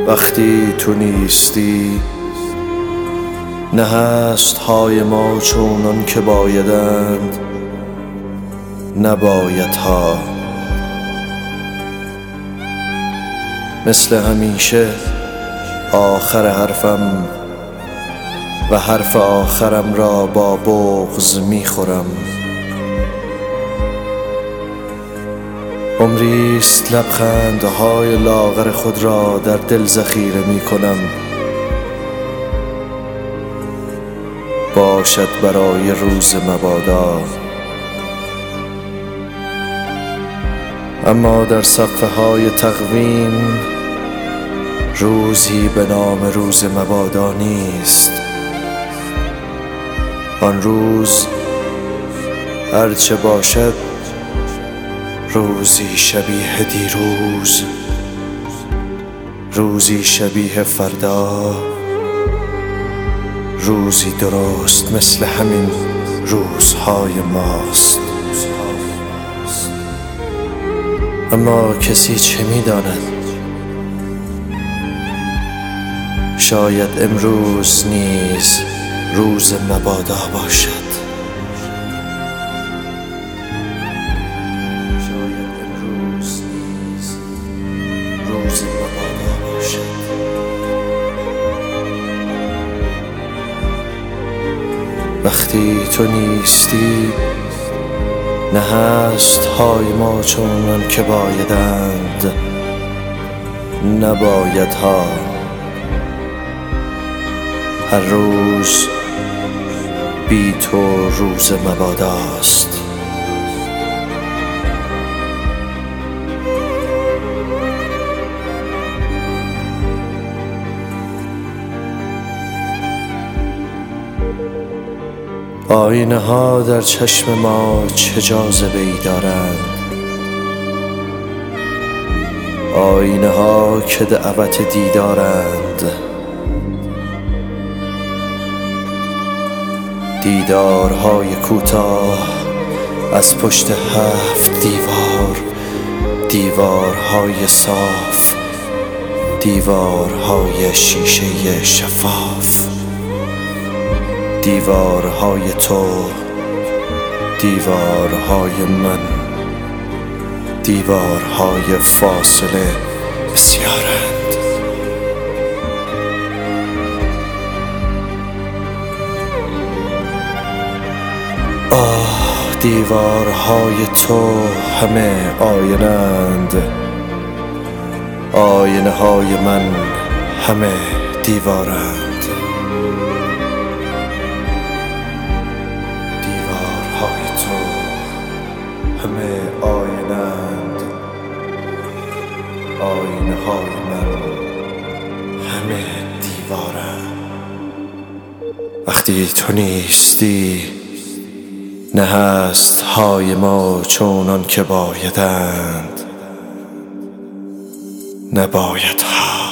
وقتی تو نیستی، نه هست های ما چونان که بایدند، نباید ها. مثل همیشه آخر حرفم و حرف آخرم را با بغض میخورم. عمریست لبخندهای لاغر خود را در دل ذخیره میکنم، باشد برای روز مبادا. اما در صفحه های تقویم روزی به نام روز مبادا نیست. آن روز هرچه باشد روزی شبیه دیروز، روزی شبیه فردا، روزی درست مثل همین روزهای ماست. اما کسی چه می‌داند؟ شاید امروز نیز روز مبادا باشد. شاید امروز نیز روز مبادا باشد. وقتی تو نیستی، نه هست های ما چونان که بایدند، نباید ها. هر روز بی تو روز مباداست. آینه ها در چشم ما چه جاذبه‌ای دارند، آینه ها که دعوت دیدارند. دیدارهای کوتاه از پشت 7 دیوار، دیوارهای صاف، دیوارهای شیشه شفاف، دیوارهای تو، دیوارهای من، دیوارهای فاصله بسیارند. دیوارهای تو همه آینه‌اند، آینه های من همه دیوارند. دیوارهای تو همه آینه‌اند، آینه های من همه دیوارند. وقتی تو نیستی، نه هست های ما چونان که بایدند، نباید ها.